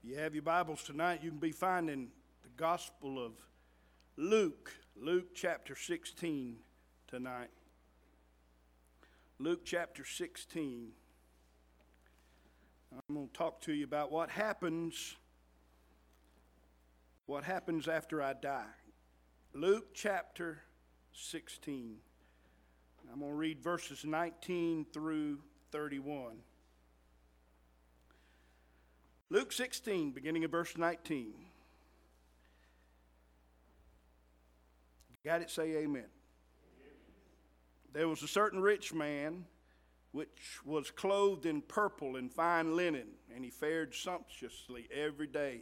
You have your Bibles tonight, you can be finding the Gospel of Luke chapter 16 tonight. Luke chapter 16. I'm going to talk to you about what happens after I die. Luke chapter 16. I'm going to read verses 19 through 31. Luke 16, beginning of verse 19. Got it? Say amen. There was a certain rich man which was clothed in purple and fine linen, and he fared sumptuously every day.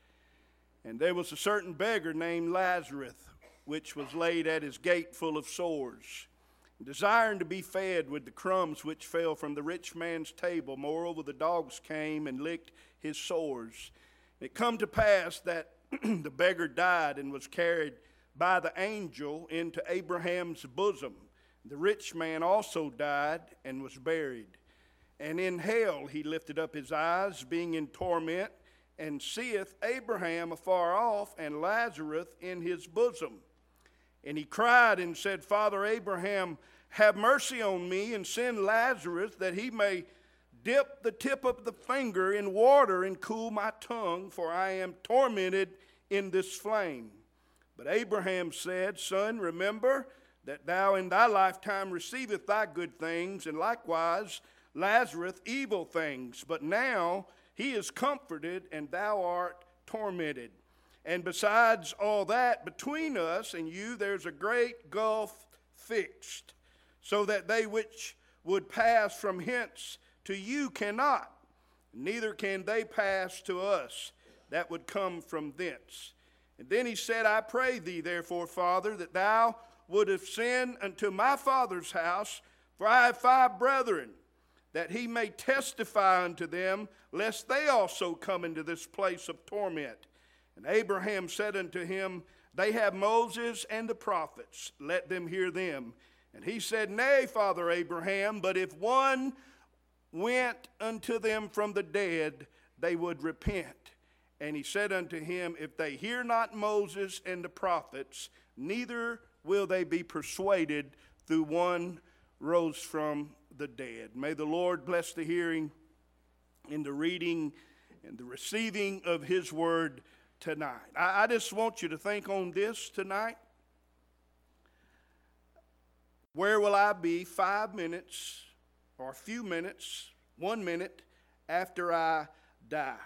And there was a certain beggar named Lazarus, which was laid at his gate full of sores, desiring to be fed with the crumbs which fell from the rich man's table. Moreover, the dogs came and licked his sores. It come to pass that the beggar died and was carried by the angel into Abraham's bosom. The rich man also died and was buried. And in hell he lifted up his eyes, being in torment, and seeth Abraham afar off, and Lazarus in his bosom. And he cried and said, Father Abraham, have mercy on me, and send Lazarus, that he may dip the tip of the finger in water and cool my tongue, for I am tormented in this flame. But Abraham said, Son, remember that thou in thy lifetime receivest thy good things, and likewise Lazarus evil things. But now he is comforted, and thou art tormented. And besides all that, between us and you there's a great gulf fixed, so that they which would pass from hence to you cannot, neither can they pass to us that would come from thence. And then he said, I pray thee, therefore, Father, that thou wouldest send unto my father's house, for I have 5 brethren, that he may testify unto them, lest they also come into this place of torment. And Abraham said unto him, They have Moses and the prophets, let them hear them. And he said, Nay, Father Abraham, but if one went unto them from the dead, they would repent. And he said unto him, If they hear not Moses and the prophets, neither will they be persuaded through one rose from the dead. May the Lord bless the hearing and the reading and the receiving of his word tonight. I just want you to think on this tonight. Where will I be 5 minutes or a few minutes, 1 minute after I die?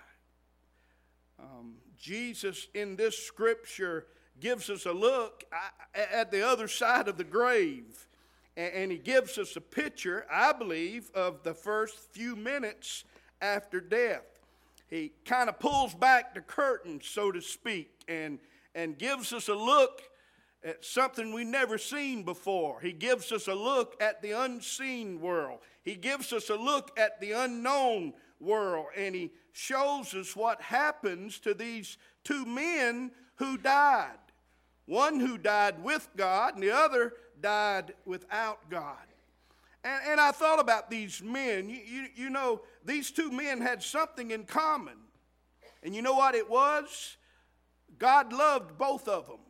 Jesus in this scripture gives us a look at the other side of the grave. And he gives us a picture, I believe, of the first few minutes after death. He kind of pulls back the curtain, so to speak, and gives us a look at something we've never seen before. He gives us a look at the unseen world. He gives us a look at the unknown world. And he shows us what happens to these 2 men who died. One who died with God, and the other died without God. And I thought about these men. You know, these 2 men had something in common. And you know what it was? God loved both of them.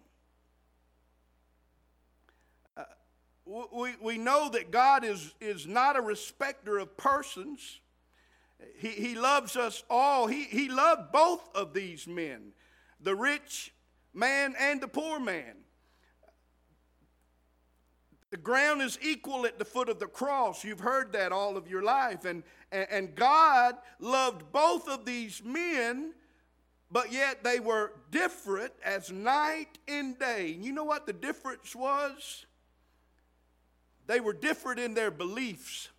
We know that God is not a respecter of persons. He loves us all. He loved both of these men, the rich man and the poor man. The ground is equal at the foot of the cross. You've heard that all of your life. And God loved both of these men, but yet they were different as night and day. And you know what the difference was? They were different in their beliefs.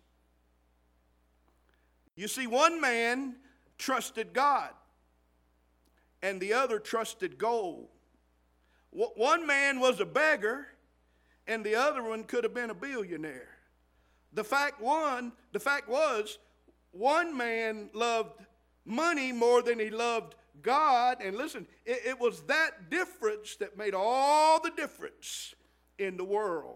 You see, one man trusted God, and the other trusted gold. One man was a beggar, and the other one could have been a billionaire. The fact was, one man loved money more than he loved God. And listen, it was that difference that made all the difference in the world.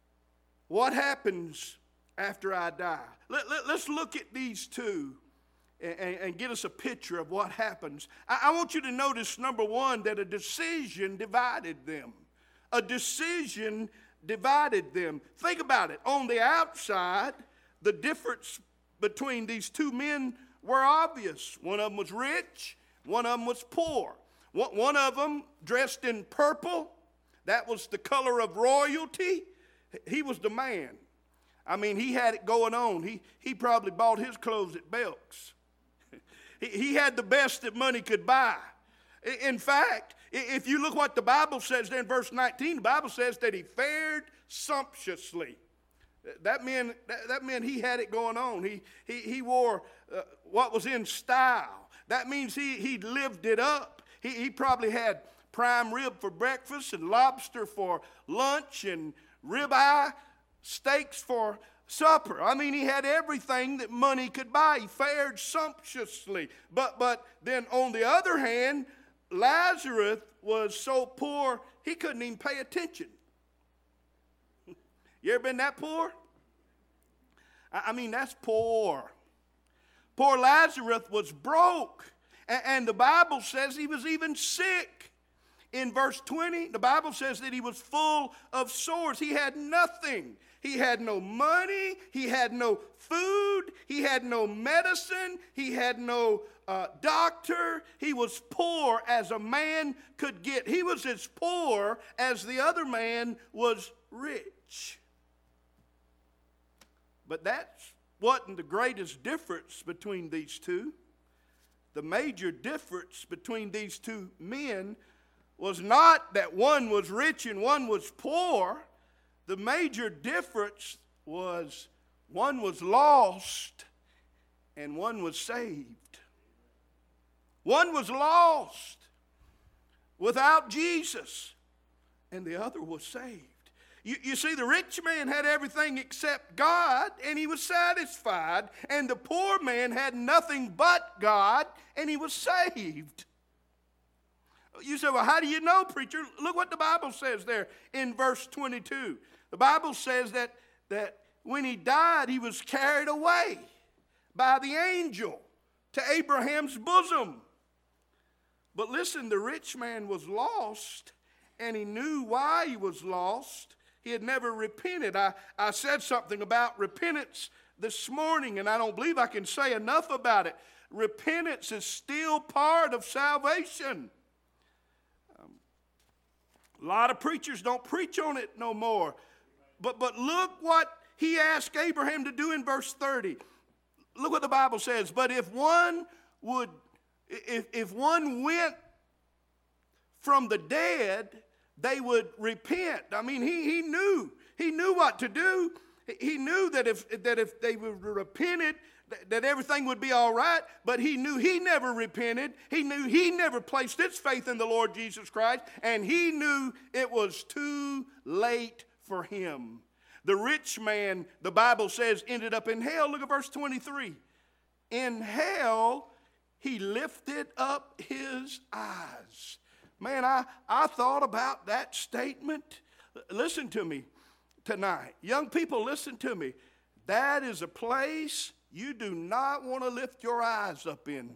What happens after I die? Let's look at these 2 and get us a picture of what happens. I want you to notice, number one, that a decision divided them. A decision divided them. Think about it. On the outside, the difference between these two men were obvious. One of them was rich, one of them was poor. One of them dressed in purple. That was the color of royalty. He was the man. I mean, he had it going on. He probably bought his clothes at Belk's. He had the best that money could buy. In fact, if you look what the Bible says there in verse 19, the Bible says that he fared sumptuously. That meant he had it going on. He wore what was in style. That means he lived it up. He probably had prime rib for breakfast and lobster for lunch and ribeye steaks for supper. I mean, he had everything that money could buy. He fared sumptuously. But then on the other hand, Lazarus was so poor he couldn't even pay attention. You ever been that poor? I mean, that's poor. Poor Lazarus was broke. And the Bible says he was even sick. In verse 20, the Bible says that he was full of sores. He had nothing. He had no money. He had no food. He had no medicine. He had no doctor. He was poor as a man could get. He was as poor as the other man was rich. But that wasn't the greatest difference between these two. The major difference between these two men was not that one was rich and one was poor. The major difference was one was lost and one was saved. One was lost without Jesus, and the other was saved. You see, the rich man had everything except God, and he was satisfied. And the poor man had nothing but God, and he was saved. You say, well, how do you know, preacher? Look what the Bible says there in verse 22. The Bible says that when he died, he was carried away by the angel to Abraham's bosom. But listen, the rich man was lost, and he knew why he was lost. He had never repented. I said something about repentance this morning, and I don't believe I can say enough about it. Repentance is still part of salvation. A lot of preachers don't preach on it no more. But look what he asked Abraham to do in verse 30. Look what the Bible says. But if one went from the dead, they would repent. I mean, he knew what to do. He knew that if they would repented, that everything would be all right. But he knew he never repented. He knew he never placed his faith in the Lord Jesus Christ, and he knew it was too late for him. The rich man, the Bible says, ended up in hell. Look at verse 23. In hell, he lifted up his eyes. Man, I thought about that statement. Listen to me tonight. Young people, listen to me. That is a place you do not want to lift your eyes up in.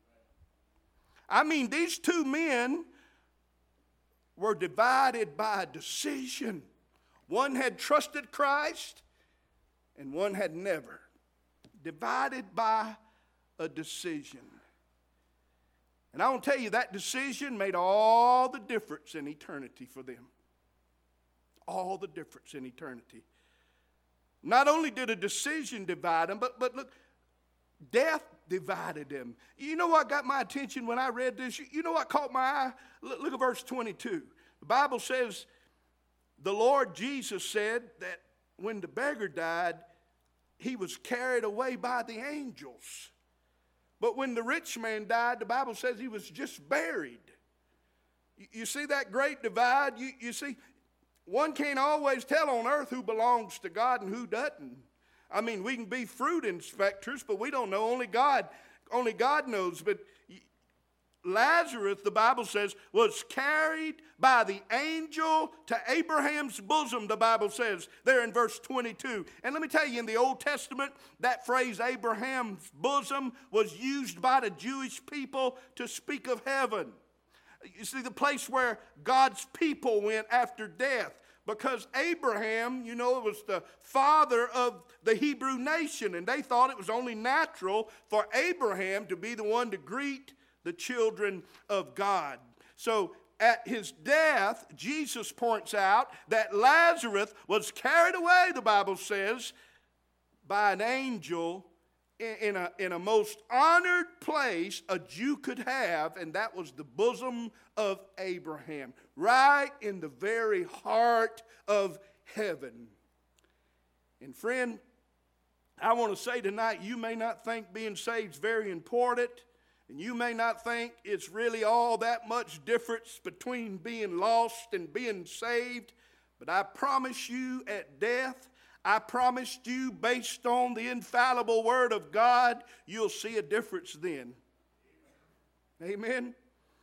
I mean, these two men were divided by a decision. One had trusted Christ and one had never. Divided by a decision. And I want to tell you, that decision made all the difference in eternity for them. All the difference in eternity. Not only did a decision divide them, but look, death divided them. You know what got my attention when I read this? You know what caught my eye? Look at verse 22. The Bible says, the Lord Jesus said that when the beggar died, he was carried away by the angels. But when the rich man died, the Bible says he was just buried. You see that great divide? You see, one can't always tell on earth who belongs to God and who doesn't. I mean, we can be fruit inspectors, but we don't know. Only God knows. But Lazarus, the Bible says, was carried by the angel to Abraham's bosom, the Bible says there in verse 22. And let me tell you, in the Old Testament, that phrase Abraham's bosom was used by the Jewish people to speak of heaven. You see, the place where God's people went after death. Because Abraham, you know, was the father of the Hebrew nation, and they thought it was only natural for Abraham to be the one to greet the children of God. So at his death, Jesus points out that Lazarus was carried away, the Bible says, by an angel in a most honored place a Jew could have, and that was the bosom of Abraham, right in the very heart of heaven. And friend, I want to say tonight, you may not think being saved is very important, and you may not think it's really all that much difference between being lost and being saved, but I promise you at death, I promised you, based on the infallible Word of God, you'll see a difference then. Amen?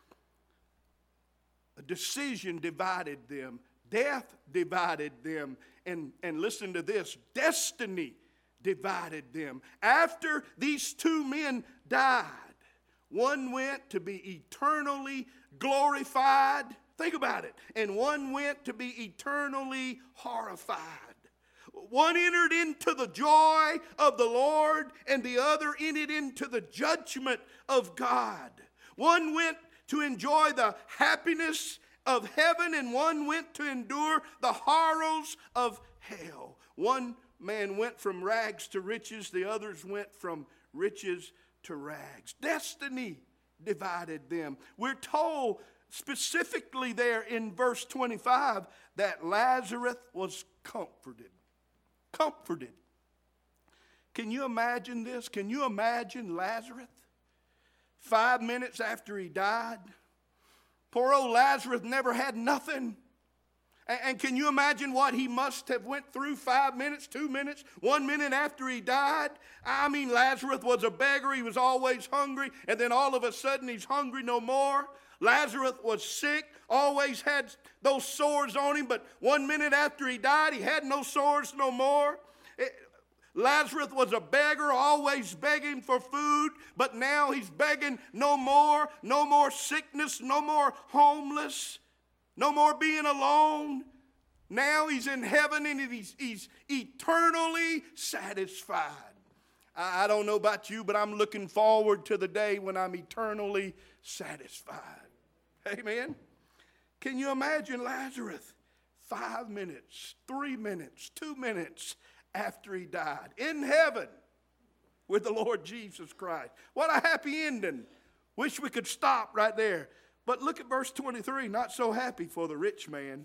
A decision divided them. Death divided them. And listen to this, destiny divided them. After these two men died, one went to be eternally glorified. Think about it. And one went to be eternally horrified. One entered into the joy of the Lord, and the other entered into the judgment of God. One went to enjoy the happiness of heaven, and one went to endure the horrors of hell. One man went from rags to riches, the others went from riches to rags. Destiny divided them. We're told specifically there in verse 25 that Lazarus was comforted. Comforted. Can you imagine this? Can you imagine Lazarus? 5 minutes after he died, poor old Lazarus never had nothing. And can you imagine what he must have went through 5 minutes, 2 minutes, 1 minute after he died? I mean, Lazarus was a beggar. He was always hungry, and then all of a sudden he's hungry no more. Lazarus was sick, always had those sores on him, but 1 minute after he died, he had no sores no more. Lazarus was a beggar, always begging for food, but now he's begging no more sickness, no more homeless, no more being alone. Now he's in heaven and he's eternally satisfied. I don't know about you, but I'm looking forward to the day when I'm eternally satisfied. Amen. Can you imagine Lazarus 5 minutes, 3 minutes, 2 minutes after he died in heaven with the Lord Jesus Christ? What a happy ending. Wish we could stop right there. But look at verse 23, not so happy for the rich man.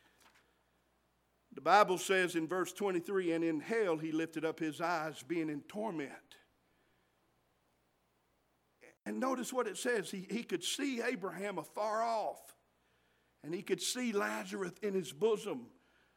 The Bible says in verse 23, and in hell he lifted up his eyes, being in torment. And notice what it says. He could see Abraham afar off. And he could see Lazarus in his bosom.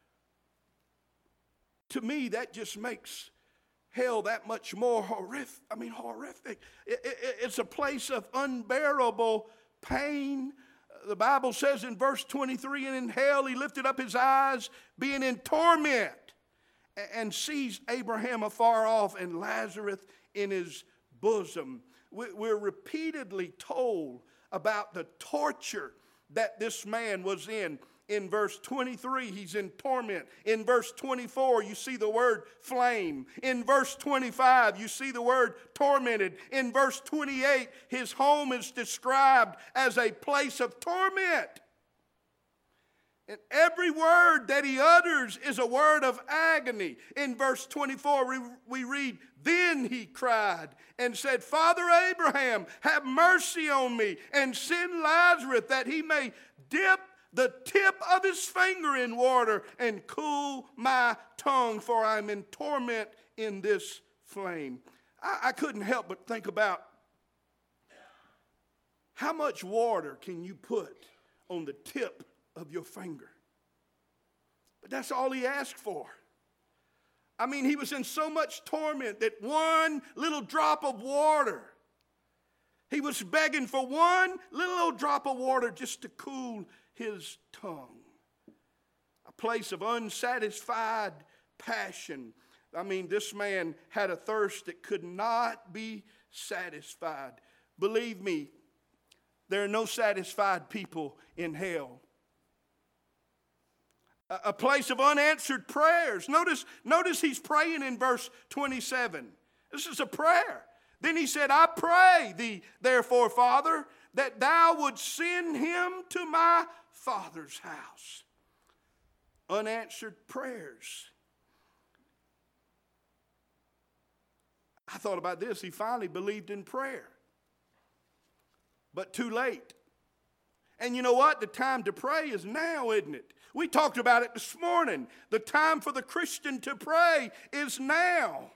To me, that just makes hell that much more horrific. It's a place of unbearable pain. The Bible says in verse 23, and in hell he lifted up his eyes, being in torment, and sees Abraham afar off and Lazarus in his bosom. We're repeatedly told about the torture that this man was in. In verse 23, he's in torment. In verse 24, you see the word flame. In verse 25, you see the word tormented. In verse 28, his home is described as a place of torment. And every word that he utters is a word of agony. In verse 24, we read, then he cried and said, Father Abraham, have mercy on me, and send Lazarus that he may dip the tip of his finger in water and cool my tongue, for I'm in torment in this flame. I couldn't help but think about how much water can you put on the tip of your finger? But that's all he asked for. I mean, he was in so much torment that one little drop of water He was begging for one little old drop of water just to cool his tongue. A place of unsatisfied passion. I mean, this man had a thirst that could not be satisfied. Believe me, there are no satisfied people in hell. A place of unanswered prayers. Notice he's praying in verse 27. This is a prayer. Then he said, I pray thee, therefore, Father, that thou would send him to my father's house. Unanswered prayers. I thought about this. He finally believed in prayer. But too late. And you know what? The time to pray is now, isn't it? We talked about it this morning. The time for the Christian to pray is now.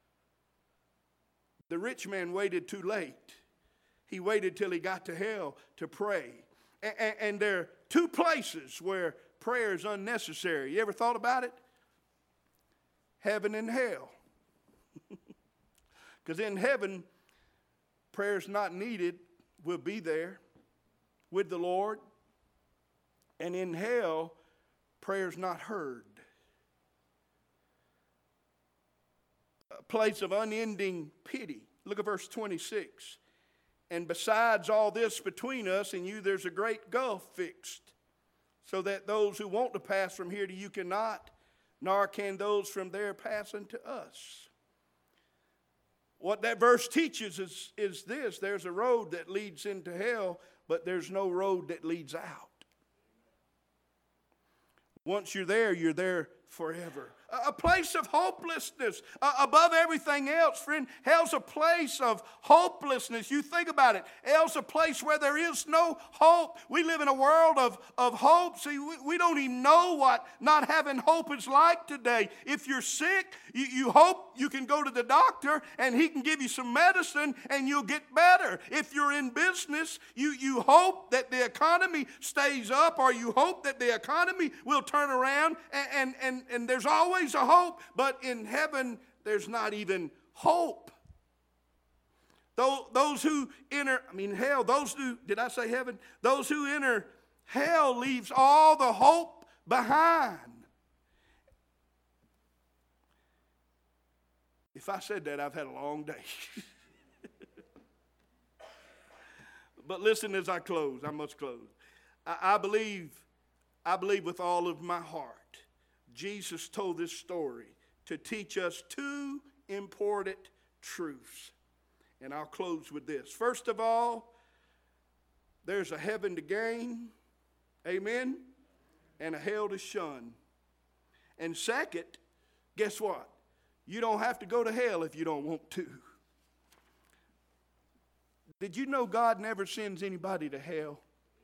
The rich man waited too late. He waited till he got to hell to pray. And there are two places where prayer is unnecessary. You ever thought about it? Heaven and hell. Because in heaven, prayer is not needed. We'll be there with the Lord. And in hell, prayer is not heard. A place of unending pity. Look at verse 26. And besides all this between us and you, there's a great gulf fixed, so that those who want to pass from here to you cannot, nor can those from there pass unto us. What that verse teaches is this. There's a road that leads into hell, but there's no road that leads out. Once you're there forever. A place of hopelessness above everything else, friend. Hell's a place of hopelessness. You think about it. Hell's a place where there is no hope. We live in a world of hope. See, we don't even know what not having hope is like today. If you're sick, you hope you can go to the doctor and he can give you some medicine and you'll get better. If you're in business, you hope that the economy stays up, or you hope that the economy will turn around, and there's always a hope. But in heaven, there's not even hope. Those who enter, hell, did I say heaven? Those who enter hell leaves all the hope behind. If I said that, I've had a long day. But listen as I close. I must close. I believe with all of my heart, Jesus told this story to teach us two important truths. And I'll close with this. First of all, there's a heaven to gain, amen, and a hell to shun. And second, guess what? You don't have to go to hell if you don't want to. Did you know God never sends anybody to hell?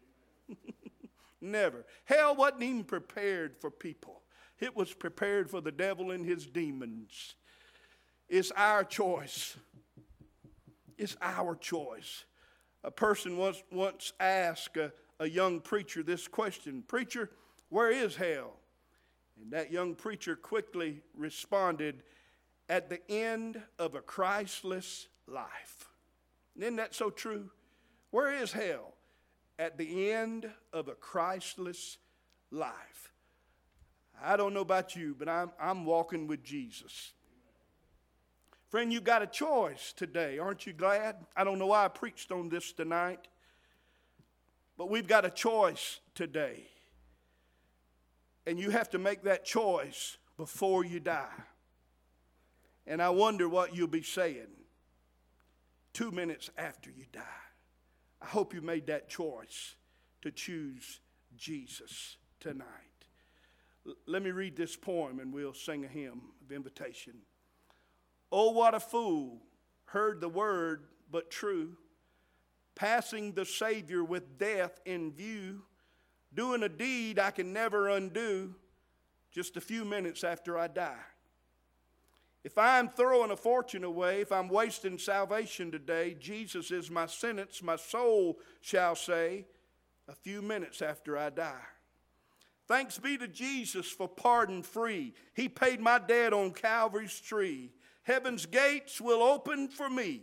Never. Hell wasn't even prepared for people. It was prepared for the devil and his demons. It's our choice. It's our choice. A person once asked a young preacher this question: Preacher, where is hell? And that young preacher quickly responded, at the end of a Christless life. Isn't that so true? Where is hell? At the end of a Christless life. I don't know about you, but I'm walking with Jesus. Friend, you've got a choice today. Aren't you glad? I don't know why I preached on this tonight, but we've got a choice today. And you have to make that choice before you die. And I wonder what you'll be saying 2 minutes after you die. I hope you made that choice to choose Jesus tonight. Let me read this poem and we'll sing a hymn of invitation. Oh, what a fool heard the word but true, passing the Savior with death in view, doing a deed I can never undo just a few minutes after I die. If I'm throwing a fortune away, if I'm wasting salvation today, Jesus is my sentence, my soul shall say, a few minutes after I die. Thanks be to Jesus for pardon free. He paid my debt on Calvary's tree. Heaven's gates will open for me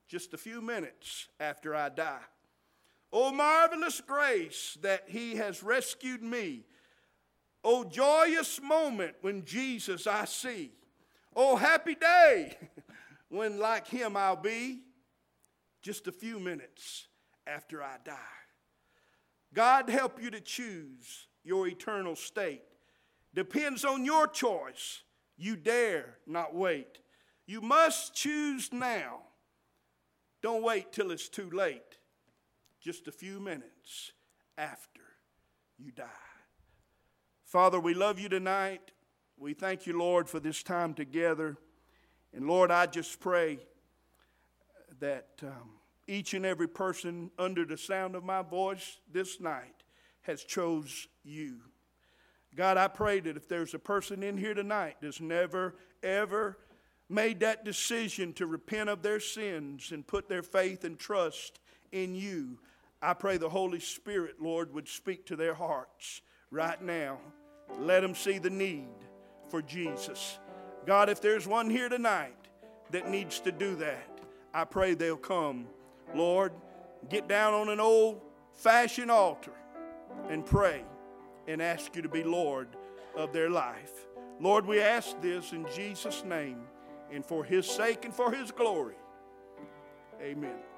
just a few minutes after I die. Oh, marvelous grace that he has rescued me. Oh, joyous moment when Jesus I see. Oh, happy day when like him I'll be. Just a few minutes after I die. God help you to choose your eternal state. Depends on your choice. You dare not wait. You must choose now. Don't wait till it's too late. Just a few minutes after you die. Father, we love you tonight. We thank you, Lord, for this time together. And Lord, I just pray that each and every person under the sound of my voice this night has chose you. God, I pray that if there's a person in here tonight that's never, ever made that decision to repent of their sins and put their faith and trust in you, I pray the Holy Spirit, Lord, would speak to their hearts right now. Let them see the need for Jesus. God, if there's one here tonight that needs to do that, I pray they'll come. Lord, get down on an old-fashioned altar and pray and ask you to be Lord of their life. Lord, we ask this in Jesus' name and for his sake and for his glory. Amen.